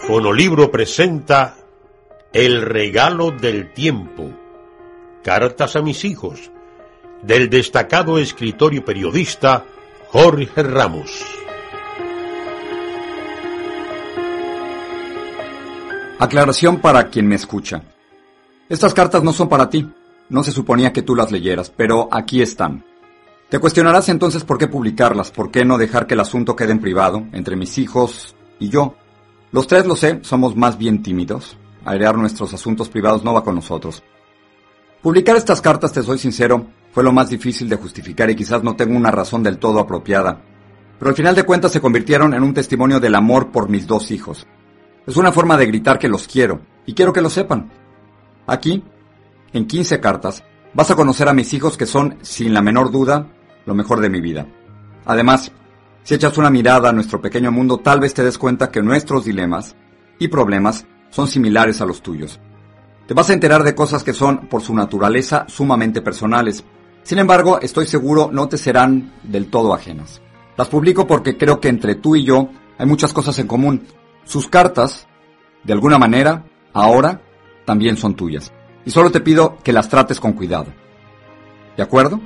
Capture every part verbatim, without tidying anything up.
Fonolibro presenta El regalo del tiempo, cartas a mis hijos, del destacado escritor y periodista Jorge Ramos. Aclaración para quien me escucha. Estas cartas no son para ti. No se suponía que tú las leyeras, pero aquí están. Te cuestionarás entonces por qué publicarlas, por qué no dejar que el asunto quede en privado, entre mis hijos y yo. Los tres, lo sé, somos más bien tímidos. Airear nuestros asuntos privados no va con nosotros. Publicar estas cartas, te soy sincero, fue lo más difícil de justificar y quizás no tengo una razón del todo apropiada. Pero al final de cuentas se convirtieron en un testimonio del amor por mis dos hijos. Es una forma de gritar que los quiero, y quiero que lo sepan. Aquí, en quince cartas, vas a conocer a mis hijos que son, sin la menor duda, lo mejor de mi vida. Además, si echas una mirada a nuestro pequeño mundo, tal vez te des cuenta que nuestros dilemas y problemas son similares a los tuyos. Te vas a enterar de cosas que son, por su naturaleza, sumamente personales. Sin embargo, estoy seguro no te serán del todo ajenas. Las publico porque creo que entre tú y yo hay muchas cosas en común. Sus cartas, de alguna manera, ahora, también son tuyas. Y solo te pido que las trates con cuidado. ¿De acuerdo?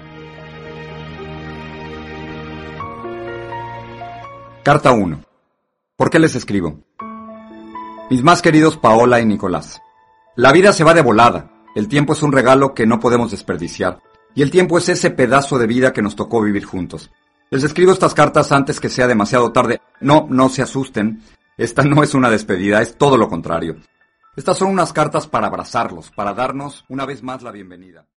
Carta uno. ¿Por qué les escribo? Mis más queridos Paola y Nicolás. La vida se va de volada. El tiempo es un regalo que no podemos desperdiciar. Y el tiempo es ese pedazo de vida que nos tocó vivir juntos. Les escribo estas cartas antes que sea demasiado tarde. No, no se asusten. Esta no es una despedida, es todo lo contrario. Estas son unas cartas para abrazarlos, para darnos una vez más la bienvenida.